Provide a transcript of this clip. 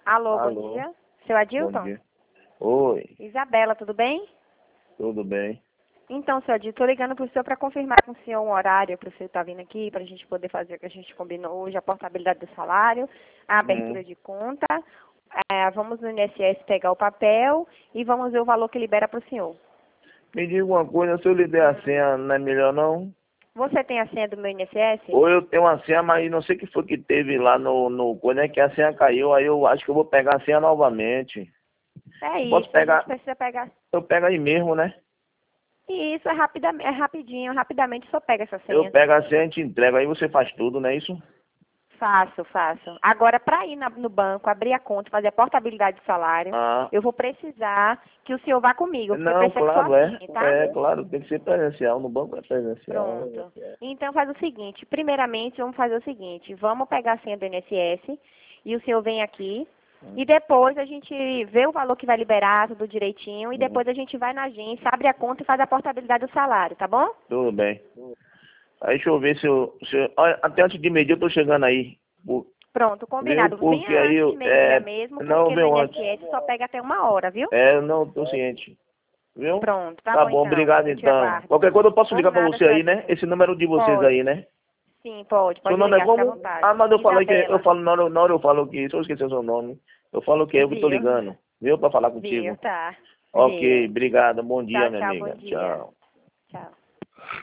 Alô, bom Alô, dia. Seu bom Adilton? dia. Oi, Isabela, tudo bem? tudo bem? Então, seu Adilton, estou ligando para o senhor para confirmar com o senhor um horário para o senhor estar vindo aqui, para a gente poder fazer o que a gente combinou hoje, a portabilidade do salário, a Hum. abertura de conta. Vamos no INSS pegar o papel e vamos ver o valor que libera para o senhor. Me diga uma coisa, se eu lhe der a senha, não é melhor não? Você tem a senha do meu INSS? Ou eu tenho uma senha, mas não sei o que foi que teve lá no coisa, né, que a senha caiu, aí eu acho que eu vou pegar a senha novamente. É Eu posso isso, a gente pegar, precisa pegar. eu pego aí mesmo, né? E isso é rapidinho, rapidamente o senhor pega essa Eu senha. pego a senha e te entrego, aí você faz tudo, não é isso? Faço. Agora, para ir no banco, abrir a conta, fazer a portabilidade do salário, Ah, eu vou precisar que o senhor vá comigo, porque eu não, preciso que o senhor claro, assine, tá? claro, tem que ser presencial, no banco é presencial. Pronto. Então, faz o seguinte, primeiramente, vamos fazer o seguinte, vamos pegar a senha do INSS e o senhor vem aqui e depois a gente vê o valor que vai liberar, tudo direitinho, e depois a gente vai na agência, abre a conta e faz a portabilidade do salário, tá bom? Tudo bem. Aí deixa eu ver olha, até antes de meio-dia eu tô chegando aí. Pronto, Viu? combinado. Porque Venha aí antes de eu, meio-dia mesmo, não, porque no meu antes. INSS só pega até 1 hora, viu? É, não, tô ciente. Viu? Pronto, tá Tá bom bom, então. obrigado Eu te então. aguardo. Qualquer coisa eu posso Por ligar pra nada, você seu aí, né? Adilson. Esse número de vocês Pode. aí, né? Sim, pode. Seu Pode nome é ligar, fica à como? Ah, vontade. mas eu falei que eu Isabela. falo na hora eu falo que, se eu esquecer o seu nome, eu falo que é eu que tô Viu? ligando. Viu? Pra falar Viu, contigo. tá. Ok, Viu. obrigado. Bom dia, Tchau, minha tchau, bom amiga. dia. Tchau. Tchau.